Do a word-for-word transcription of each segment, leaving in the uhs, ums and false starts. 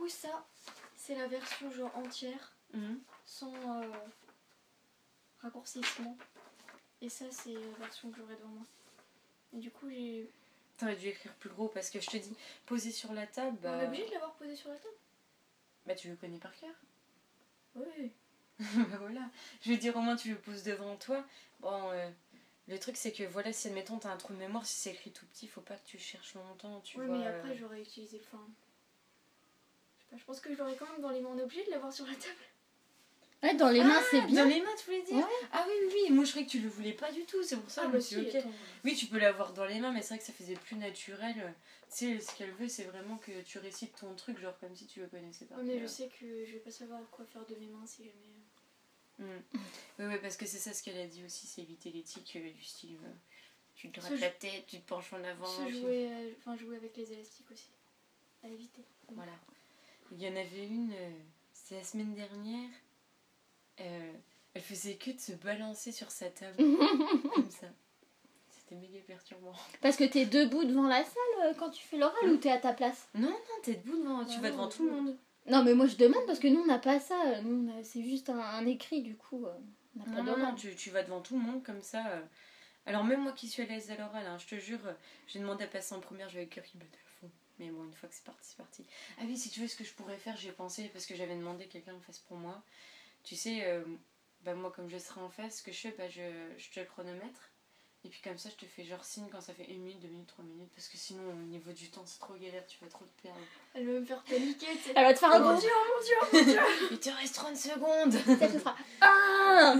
coup, ça, c'est la version genre entière, mmh. sans euh, raccourcissement. Et ça, c'est la version que j'aurai devant moi. Et du coup, j'ai... T'aurais dû écrire plus gros parce que je te dis, poser sur la table, bah... On est obligé de l'avoir posé sur la table. Bah tu le connais par cœur. Oui. Bah voilà. Je veux dire, au moins tu le poses devant toi. Bon, euh, le truc c'est que voilà, si admettons t'as un trou de mémoire, si c'est écrit tout petit, faut pas que tu cherches longtemps, tu oui, vois. mais après euh... j'aurais utilisé le fin. Je sais pas, je pense que je l'aurais quand même dans les mains. On est obligé de l'avoir sur la table. Ouais, dans les ah, mains, c'est bien. Dans les mains, tu voulais dire ouais. Ah oui, oui, oui. Moi je croyais que tu le voulais pas du tout, c'est pour ça Ah, que bah je me suis si, dit, ok. attends. Oui, tu peux l'avoir dans les mains, mais c'est vrai que ça faisait plus naturel. Tu sais, ce qu'elle veut, c'est vraiment que tu récites ton truc, genre comme si tu le connaissais pas. Ouais, mais je sais que je vais pas savoir quoi faire de mes mains si jamais. Mmh. Oui, ouais, parce que c'est ça ce qu'elle a dit aussi, c'est éviter l'éthique euh, du style. Euh, tu te grattes Se la tête, tu te penches en avant. Se tu... jouer, euh, enfin, jouer avec les élastiques aussi. À éviter. Voilà. Il y en avait une, euh, c'était la semaine dernière. Euh, elle faisait que de se balancer sur sa table. Comme ça. C'était méga perturbant. Parce que t'es debout devant la salle euh, quand tu fais l'oral mmh. ou t'es à ta place? Non, non, t'es debout devant, tu ah, vas devant tout le monde. Non, mais moi je demande parce que nous on n'a pas ça. Nous, on a, c'est juste un, un écrit du coup. Euh, on n'a pas non, non, tu, tu vas devant tout le monde comme ça. Euh. Alors, même moi qui suis à l'aise à l'oral, hein, je te jure, euh, j'ai demandé à passer en première, j'avais le cœur qui battait à fond. Mais bon, une fois que c'est parti, c'est parti. Ah oui, si tu veux, ce que je pourrais faire, j'ai pensé parce que j'avais demandé que quelqu'un le fasse pour moi. Tu sais, euh, bah, moi, comme je serai en face, ce que je fais, bah, je, je te le chronomètre. Et puis comme ça, je te fais genre signe quand ça fait une minute, deux minutes, trois minutes. Parce que sinon, au niveau du temps, c'est trop galère, tu vas trop te perdre. Elle va me faire paniquer, tu sais. Elle va te faire oh un mon dieu, oh mon dieu, oh mon dieu. Il te reste trente secondes. Ça te fera un,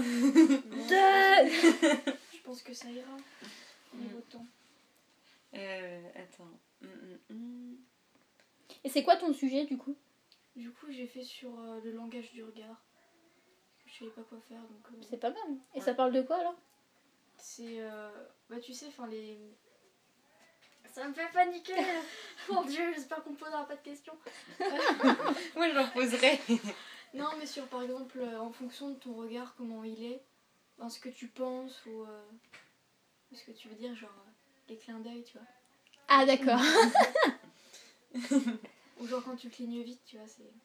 deux. Je pense que ça ira. Au niveau de temps. Euh, attends. Mm, mm, mm. Et c'est quoi ton sujet du coup? Du coup, j'ai fait sur euh, le langage du regard. Je savais pas quoi faire, donc... Euh... C'est pas mal. Et ouais. Ça parle de quoi alors? C'est... Euh... Bah tu sais, enfin les... Ça me fait paniquer. Mon dieu, j'espère qu'on me posera pas de questions. Moi, j'en poserai. Non, mais sur, par exemple, euh, en fonction de ton regard, comment il est, ben, ce que tu penses ou... Euh... ce que tu veux dire, genre, euh, les clins d'œil, tu vois. Ah, d'accord. Ou genre quand tu clignes vite, tu vois, c'est...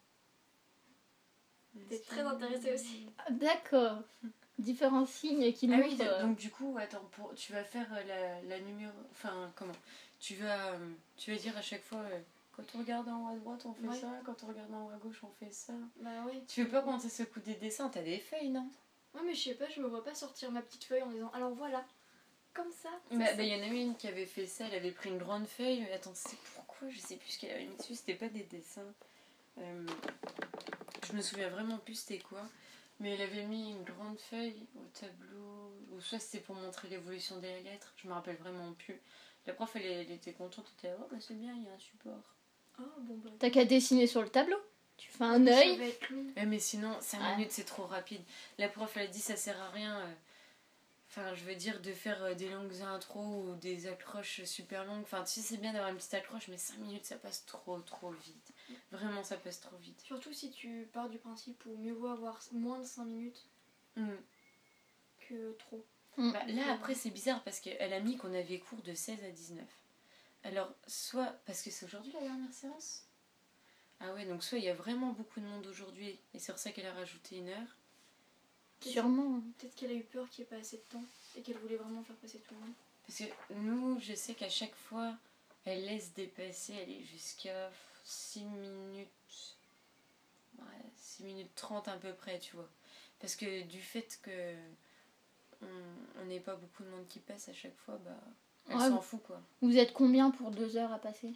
T'es très intéressée aussi. D'accord. Différents signes qui nous... Ah oui, euh... donc du coup, attends, pour, tu vas faire la, la numéro... Enfin, comment tu vas, tu vas dire à chaque fois, euh, quand on regarde en haut à droite, on fait ouais. ça, quand on regarde en haut à gauche, on fait ça. Bah oui. Tu veux pas commencer ce coup des dessins, t'as des feuilles, non? Ouais, mais je sais pas, je me vois pas sortir ma petite feuille en disant, alors voilà, comme ça. Bah, bah, y en a une qui avait fait ça, elle avait pris une grande feuille, attends, c'est pourquoi, je sais plus ce qu'elle avait mis dessus, c'était pas des dessins. Euh, je me souviens vraiment plus c'était quoi. Mais elle avait mis une grande feuille au tableau, ou soit c'était pour montrer l'évolution des lettres, je me rappelle vraiment plus. La prof, elle, elle était contente, elle était oh bah c'est bien, il y a un support. Oh, bon bah... T'as qu'à dessiner sur le tableau, tu fais un œil. Ouais, mais sinon, cinq ouais. minutes c'est trop rapide. La prof, elle a dit ça sert à rien, euh... enfin je veux dire de faire euh, des longues intros ou des accroches super longues. Enfin tu sais c'est bien d'avoir une petite accroche, mais cinq minutes ça passe trop trop vite. Vraiment, ça passe trop vite. Surtout si tu pars du principe où mieux vaut avoir moins de cinq minutes mm. que trop. Mm. Bah, là, après, c'est bizarre parce qu'elle a mis qu'on avait cours de seize à dix-neuf. Alors, soit... Parce que c'est aujourd'hui la dernière séance? Ah ouais, donc soit il y a vraiment beaucoup de monde aujourd'hui et c'est pour ça qu'elle a rajouté une heure. Peut-être, Sûrement. Peut-être qu'elle a eu peur qu'il n'y ait pas assez de temps et qu'elle voulait vraiment faire passer tout le monde. Parce que nous, je sais qu'à chaque fois, elle laisse dépasser, elle est jusqu'à... six minutes, ouais, six minutes trente à peu près, tu vois. Parce que du fait que on n'ait pas beaucoup de monde qui passe à chaque fois, bah, elle ouais, s'en fout, quoi. Vous êtes combien pour deux heures à passer?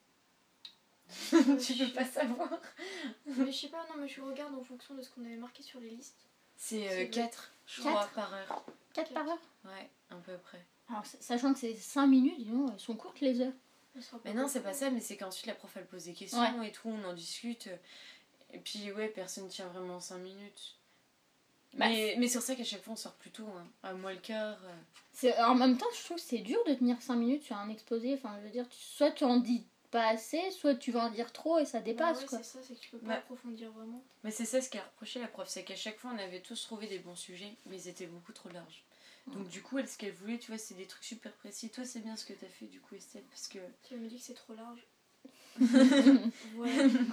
Tu peux pas savoir. Mais je sais pas, non, mais je regarde en fonction de ce qu'on avait marqué sur les listes. C'est euh, quatre, je crois, par heure. quatre par heure? Ouais, à peu près. Alors, sachant que c'est cinq minutes, disons, elles sont courtes les heures. Mais non, c'est pas ça, mais c'est qu'ensuite la prof elle pose des questions ouais. et tout, on en discute. Et puis ouais, personne tient vraiment cinq minutes. Bah, mais, mais c'est pour ça qu'à chaque fois on sort plus tôt, hein, à moins le quart. Euh. C'est, en même temps, je trouve que c'est dur de tenir cinq minutes sur un exposé. Enfin, je veux dire, tu, soit tu en dis pas assez, soit tu vas en dire trop et ça dépasse. Bah ouais, quoi. C'est ça, c'est que tu peux pas bah, approfondir vraiment. Mais c'est ça ce qu'a reproché la prof, c'est qu'à chaque fois on avait tous trouvé des bons sujets, mais ils étaient beaucoup trop larges. Donc du coup, elle, ce qu'elle voulait, tu vois, c'est des trucs super précis. Toi, c'est bien ce que t'as fait, du coup, Estelle, parce que... Tu me dis que c'est trop large. Voilà. Hein.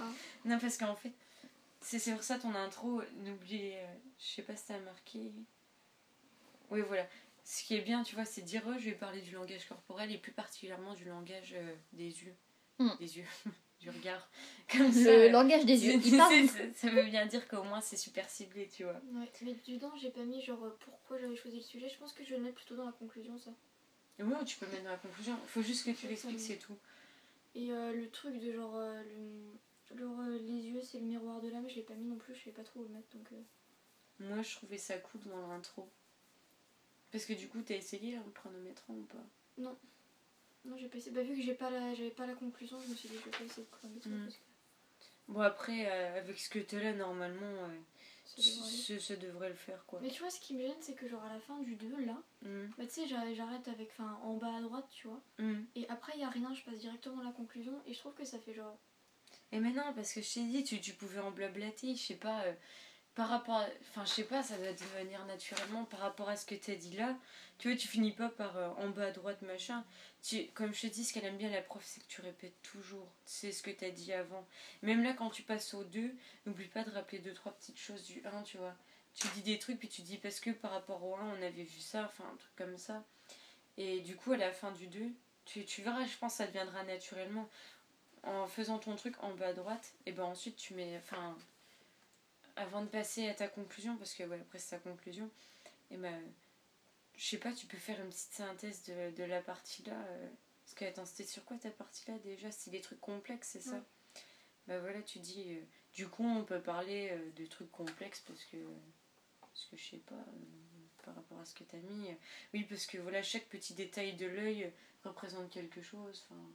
Non, parce qu'en fait, c'est c'est pour ça ton intro, n'oublie, euh, je sais pas si t'as marqué. Oui, voilà. Ce qui est bien, tu vois, c'est dire, oh, je vais parler du langage corporel et plus particulièrement du langage euh, des yeux. Mm. Des yeux, du regard. Comme Le ça. euh, langage des yeux. Il parle. ça, ça veut bien dire qu'au moins c'est super ciblé, tu vois. Ouais, mais dedans, j'ai pas mis genre euh, pourquoi j'avais choisi le sujet. Je pense que je vais le mettre plutôt dans la conclusion, ça. Oui, tu peux mettre dans la conclusion. Faut juste que tu l'expliques, c'est tout. Et euh, le truc de genre, euh, le, genre euh, les yeux, c'est le miroir de l'âme, je l'ai pas mis non plus, je savais pas trop où le mettre donc. Euh... Moi, je trouvais ça cool dans l'intro. Parce que du coup, t'as essayé hein, le chronométrant ou pas? Non. Non, j'ai pas essayé. Bah, vu que j'ai pas la... j'avais pas la conclusion, je me suis dit, je vais pas essayer de chronométrer. Mm. Parce que Bon, après, euh, avec ce que t'as là, normalement, euh, ça devrait aller. ça, ça devrait le faire, quoi. Mais tu vois, ce qui me gêne, c'est que genre à la fin du deux, là, Mm. bah tu sais, j'a- j'arrête avec, enfin, en bas à droite, tu vois. Mm. Et après, il y a rien, je passe directement à la conclusion, et je trouve que ça fait genre. Et maintenant, parce que je t'ai dit, tu, tu pouvais en blablater, je sais pas, euh, par rapport à... Enfin, je sais pas, ça doit devenir naturellement par rapport à ce que t'as dit là. Tu vois, tu finis pas par euh, en bas à droite, machin. Tu, comme je te dis, ce qu'elle aime bien, la prof, c'est que tu répètes toujours. C'est ce que t'as dit avant. Même là, quand tu passes au deux, n'oublie pas de rappeler deux, trois petites choses du un, tu vois. Tu dis des trucs, puis tu dis parce que par rapport au un, on avait vu ça, enfin, un truc comme ça. Et du coup, à la fin du deux, tu, tu verras, je pense que ça deviendra naturellement. En faisant ton truc en bas à droite, et ben ensuite tu mets... Enfin, avant de passer à ta conclusion, parce que ouais, après c'est ta conclusion, et ben, je sais pas, tu peux faire une petite synthèse de, de la partie là. Euh, parce que, attends, c'était sur quoi ta partie là déjà? C'est des trucs complexes, c'est ça? Ouais. Bah voilà, tu dis, euh, du coup on peut parler euh, de trucs complexes parce que, parce que je sais pas, euh, par rapport à ce que t'as mis. euh, oui, parce que voilà, chaque petit détail de l'œil représente quelque chose, enfin...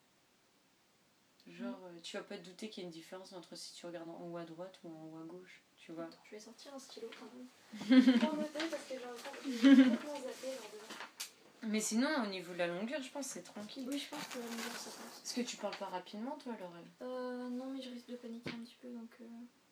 Genre, euh, tu vas pas te douter qu'il y a une différence entre si tu regardes en haut à droite ou en haut à gauche, tu vois. Attends, je vais sortir un stylo quand même. Pour noter parce que j'ai complètement zappé lors de. Mais sinon, au niveau de la longueur, je pense que c'est tranquille. Oui, je pense que la longueur ça passe. Est-ce que tu parles pas rapidement, toi, Laurel? Euh, non, mais je risque de paniquer un petit peu donc. Euh...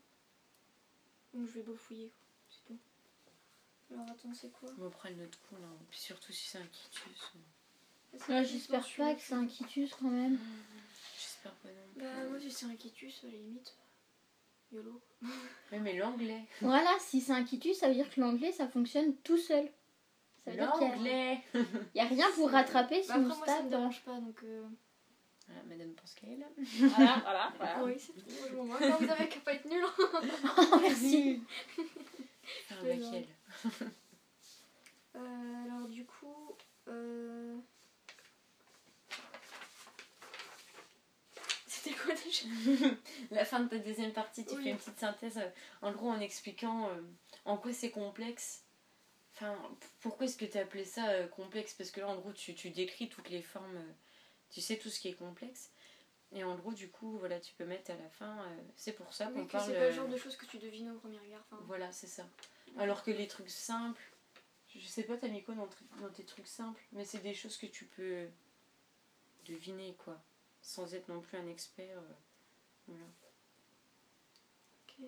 Donc je vais bafouiller quoi, c'est tout. Alors attends, c'est quoi? On va prendre notre coup là, puis surtout si c'est un quitus. Ouais, j'espère pas que c'est un quitus quand même. J'espère pas non. Bah, moi, si c'est un quitus, à la limite. YOLO. Ouais, mais l'anglais. Voilà, si c'est un quitus, ça veut dire que l'anglais ça fonctionne tout seul. Ça veut dire qu'il y a- L'anglais. il y a rien pour rattraper si Bah, on après, se moi, ça me tape. dérange pas donc. Euh... Voilà, madame pense qu'elle. Voilà, voilà, voilà. Oui, c'est tout. Moi, je m'en vois. Non, vous avez qu'à pas être nul. Oh, merci. Faire plaisante. laquelle? Euh, alors, du coup. Euh... C'était quoi déjà? La fin de ta deuxième partie, tu Oui. fais une petite synthèse, euh, en gros en expliquant euh, en quoi c'est complexe. Enfin, p- pourquoi est-ce que tu as appelé ça euh, complexe? Parce que là, en gros, tu, tu décris toutes les formes, euh, tu sais tout ce qui est complexe. Et en gros, du coup, voilà, tu peux mettre à la fin, euh, c'est pour ça qu'on Oui, que parle... c'est pas le euh, genre de choses que tu devines au premier regard. Enfin, Voilà, c'est ça. Alors que les trucs simples, je sais pas, t'as mis quoi dans, tr- dans tes trucs simples, mais c'est des choses que tu peux deviner, quoi. Sans être non plus un expert. euh, voilà. ok.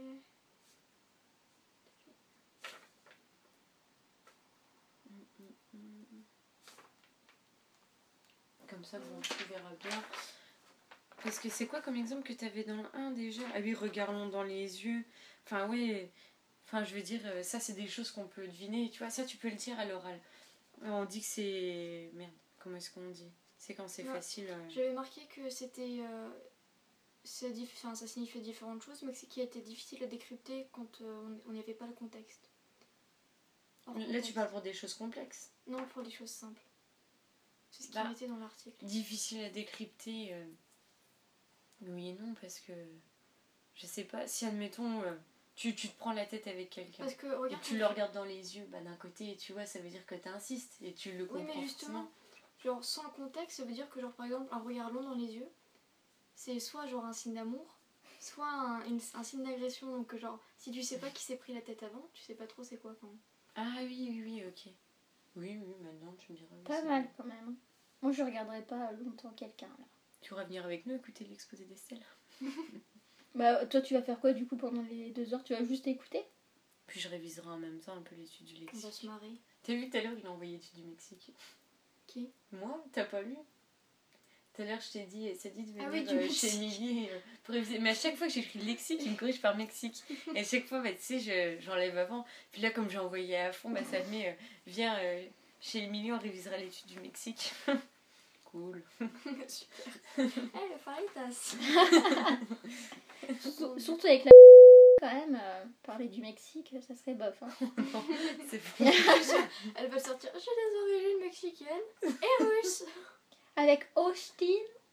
Comme ça, bon, tu verras bien. Parce que c'est quoi comme exemple que t'avais dans le un déjà? Ah oui, regardons dans les yeux. Enfin, oui. Enfin, je veux dire, euh, ça, c'est des choses qu'on peut deviner. Tu vois, ça, tu peux le dire à l'oral. On dit que c'est... Merde, comment est-ce qu'on dit? C'est quand c'est Ouais. facile. euh, J'avais marqué que c'était. Euh, c'est diff- enfin, ça signifiait différentes choses, mais que c'est qui était difficile à décrypter quand euh, on n'y avait pas le contexte. Hors Là, contexte. tu parles pour des choses complexes. Non, pour des choses simples. C'est ce qu'il Bah. mettait dans l'article. Difficile à décrypter. euh, Oui et non, parce que... Je sais pas, si admettons... euh, Tu, tu te prends la tête avec quelqu'un. Parce que, Et regarde. tu le regardes dans les yeux, bah d'un côté, tu vois, ça veut dire que t'insistes et tu le Oui, comprends mais justement, forcément. genre sans le contexte, ça veut dire que, genre, par exemple, un regard long dans les yeux, c'est soit genre un signe d'amour, soit un, une- un signe d'agression. Donc, genre, si tu sais pas qui s'est pris la tête avant, tu sais pas trop c'est quoi. Enfin, Ah oui, oui, oui, ok. Oui, oui, maintenant tu me diras. oui, Pas c'est mal vrai. quand même. Moi je regarderai pas longtemps quelqu'un là. Tu pourras venir avec nous écouter l'exposé d'Estelle. Bah toi tu vas faire quoi du coup pendant les deux heures? Tu vas juste écouter? Puis je réviserai en même temps un peu l'étude du on va se lexique. marrer. T'as vu tout à l'heure, il a envoyé l'étude du Mexique. Qui? Moi, t'as pas lu? Tout à l'heure, je t'ai dit, ça dit de venir Ah oui, du euh, Mexique. chez Émilie euh, pour réviser. Mais à chaque fois que j'écris le lexique, il me corrige par Mexique. Et à chaque fois, bah, tu sais, je, j'enlève avant. Puis là, comme j'ai envoyé à fond, bah, ça me met, euh, viens euh, chez Émilie, on révisera l'étude du Mexique. Cool. Super. Eh, le faritas. Surtout, surtout avec la quand même, euh, parler du Mexique, ça serait bof. Hein. Non, c'est fou. Elle va sortir. J'ai des origines mexicaines et russes. Avec Austin.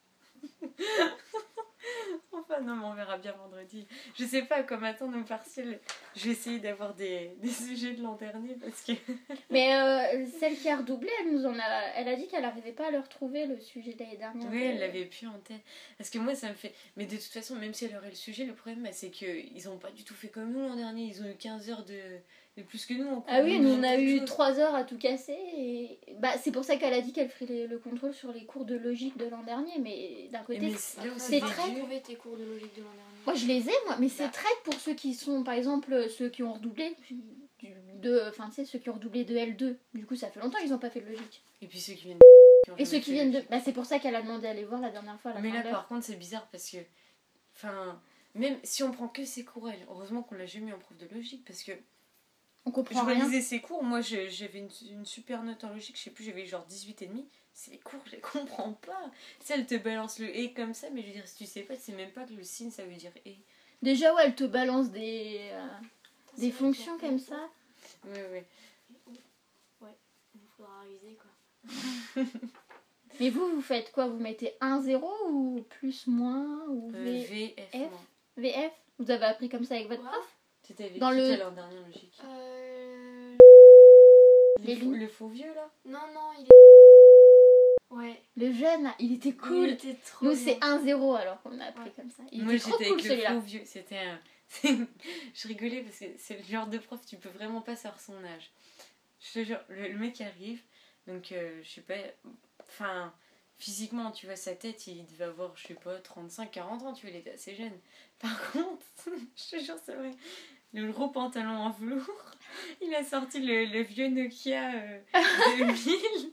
Enfin, non, mais on verra bien vendredi. Je sais pas à quoi m'attendre au partiel. Je vais essayer d'avoir des, des sujets de l'an dernier parce que. Mais euh, celle qui a redoublé, elle nous en a, elle a dit qu'elle n'arrivait pas à le retrouver, le sujet de l'année dernière. Oui, elle l'avait plus en tête. Parce que moi, ça me fait. Mais de toute façon, même si elle aurait le sujet, le problème, bah, c'est qu'ils ont pas du tout fait comme nous l'an dernier. Ils ont eu quinze heures de, de plus que nous. En cours. Ah oui, nous on a Quelque eu chose. trois heures à tout casser. Et... Bah, c'est pour ça qu'elle a dit qu'elle ferait les- le contrôle sur les cours de logique de l'an dernier. Mais d'un Et côté, mais c'est là où c'est c'est très- dur. trouvé tes cours de logique de l'an dernier. moi je les ai, moi, mais c'est Bah. traite pour ceux qui sont, par exemple, ceux qui ont redoublé. Du, de, enfin, tu sais, ceux qui ont redoublé de L deux. Du coup, ça fait longtemps qu'ils n'ont pas fait de logique. Et puis ceux qui viennent. qui ont Et jamais ceux qui fait viennent de. logique. Bah, c'est pour ça qu'elle a demandé à aller voir la dernière fois. À la Mais fin là, de l'heure. par contre, c'est bizarre parce que. Enfin. Même si on prend que ses cours, elle, heureusement qu'on l'a jamais mis en prof de logique parce que. On Je comprend rien. relisais ses cours, moi je- j'avais une, une super note en logique, je sais plus, j'avais genre dix-huit et demi. Ces cours, je les comprends pas. Tu sais, elle te balance le et comme ça, mais je veux dire, si tu sais pas, tu sais même pas que le signe ça veut dire et. Déjà, ouais, elle te balance des, euh, C'est des vrai fonctions qu'il y a- comme ça. Ouais, ouais. Ouais, il faudra réviser quoi. Mais vous, vous faites quoi? Vous mettez un zéro ou plus, moins ou Euh, v... V, F, F. moi. V F? Vous avez appris comme ça avec votre Ouais. prof? C'était avec Dans qui, le- toi, l'an dernier en logique Euh... Les le, faux, lignes. le faux vieux là. Non, non, il est. Ouais. Le jeune, là, il était Il cool. était trop Nous, bien. c'est un zéro alors qu'on a appris Ouais. comme ça. Il Moi était trop j'étais cool avec le celui-là. faux vieux, c'était un. Je rigolais parce que c'est le genre de prof, tu peux vraiment pas savoir son âge. Je te jure, le, le mec arrive, donc euh, je sais pas, enfin, physiquement, tu vois, sa tête, il devait avoir, je sais pas, trente-cinq quarante ans, tu vois, il était assez jeune. Par contre, je te jure, c'est vrai, le gros pantalon en velours, il a sorti le, le vieux Nokia euh, deux mille.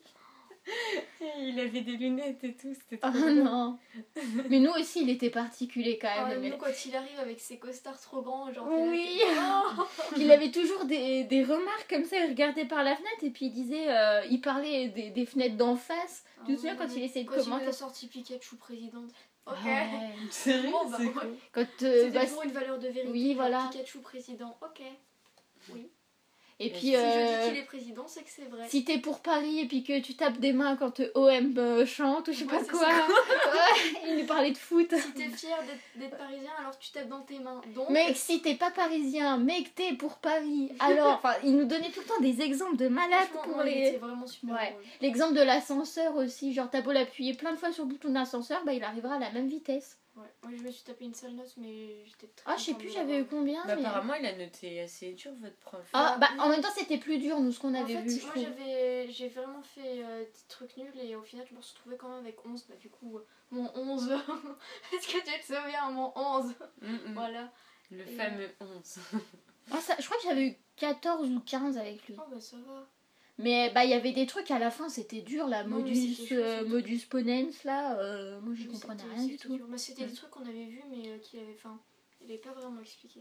Et il avait des lunettes et tout, c'était trop Oh drôle. non. Mais nous aussi, il était particulier quand Ah, même. nous, mais- quand il arrive avec ses costards trop grands, genre. Oui. t'es là, t'es- Oh Il avait toujours des, des remarques comme ça, il regardait par la fenêtre et puis il disait, euh, il parlait des, des fenêtres d'en face. Tu te Ah souviens ouais, quand mais il essayait de Quand il commenter nous a sorti Pikachu présidente. Ok. Ah ouais. Sérieux, Bon, bah, c'est ouais. cool. Quand, euh, C'était bah, pour une valeur de vérité. oui, genre voilà. Pikachu président. Ok. Oui. et Et puis, Si je euh, dis qu'il est président, c'est que c'est vrai. si t'es pour Paris et puis que tu tapes des mains quand O M euh, chante ou je sais Ouais, pas c'est quoi. ça. Ouais, il nous parlait de foot. Si t'es fier d'être- d'être parisien, alors tu tapes dans tes mains. Donc. Mec, si t'es pas parisien, mais que t'es pour Paris, alors, enfin, il nous donnait tout le temps des exemples de malades Franchement, pour ouais, les. C'est vraiment super Ouais. drôle. L'exemple de l'ascenseur aussi, genre t'as beau l'appuyer plein de fois sur le bouton d'ascenseur, bah il arrivera à la même vitesse. Ouais. Moi, je me suis tapé une seule note, mais j'étais très. Ah, je sais contente plus, de j'avais eu l'avoir. combien. Bah, mais- apparemment, il a noté assez dur, votre prof. Ah, bah oui. en même temps, c'était plus dur, nous, ce qu'on En avait fait, vu, je moi trouve. j'avais, j'ai vraiment fait euh, des trucs nuls et au final je me suis retrouvée quand même avec onze. Bah, du coup, euh, mon onze. Est-ce que tu te souviens, mon onze? Mm, mm. Voilà. Le Et, fameux onze. Ah, ça, je crois que j'avais eu quatorze ou quinze avec lui. Oh, bah ça va. Mais bah il y avait des trucs à la fin, c'était dur, la Non, mais modus, c'était chaud, euh, surtout. modus ponens là, euh, moi je Mais comprenais c'était- rien du c'était tout. dur. Bah, c'était Mm. des trucs qu'on avait vus, mais euh, qui avaient. Enfin, il n'avait pas vraiment expliqué.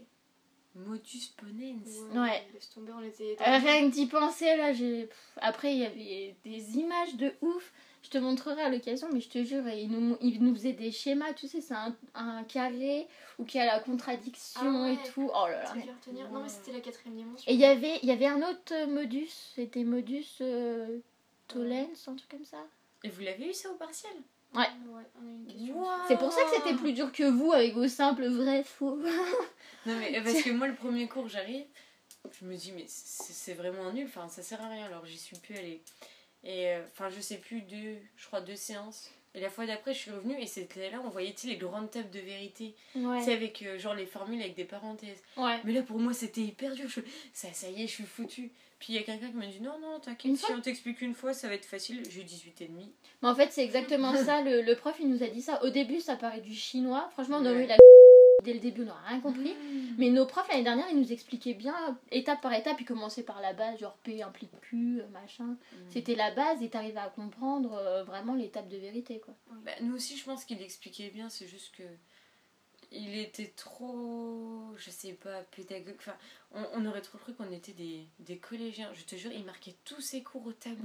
Modus ponens. Ouais. Laisse tomber, on était. Euh, rien que d'y penser là, j'ai. Pff, après il y avait des images de ouf. Je te montrerai à l'occasion, mais je te jure, il nous, il nous faisait des schémas, tu sais, c'est un, un carré où il y a la contradiction Ah ouais. et tout. Oh là là. Truc à retenir. Non, mais c'était la quatrième dimension. Et il y avait, il y avait un autre euh, modus, c'était modus euh, tollens, un truc comme ça. Et vous l'avez eu ça au partiel? Ouais. Ouais, on a eu une question. Wow. C'est pour ça que c'était plus dur que vous avec vos simples vrais faux. Non, mais euh, parce que moi, le premier cours, j'arrive, je me dis, mais c'est c'est vraiment nul, enfin, ça sert à rien, alors j'y suis plus allée. Et euh, enfin, je sais plus, deux, je crois deux séances. Et la fois d'après, je suis revenue et c'était là, on voyait tu sais, les grandes tables de vérité. Ouais. C'est avec euh, genre les formules avec des parenthèses. Ouais. Mais là, pour moi, c'était hyper dur. Je... Ça, ça y est, je suis foutue. Puis il y a quelqu'un qui m'a dit, non, non, Une t'inquiète, fois si on t'explique une fois, ça va être facile. J'ai dix-huit et demi. Mais en fait, c'est exactement ça. Le, le prof, il nous a dit ça. Au début, ça paraît du chinois. Franchement, on aurait Ouais. eu la dès le début, on n'aurait rien compris. Mmh. Mais nos profs l'année dernière, ils nous expliquaient bien, étape par étape, ils commençaient par la base, genre P implique Q, machin. Mmh. C'était la base et t'arrivais à comprendre euh, vraiment l'étape de vérité, quoi. Bah, nous aussi, je pense qu'il expliquait bien, c'est juste que il était trop, je sais pas, pédagogue. Enfin, on, on aurait trop cru qu'on était des, des collégiens. Je te jure, il marquait tous ses cours au tableau.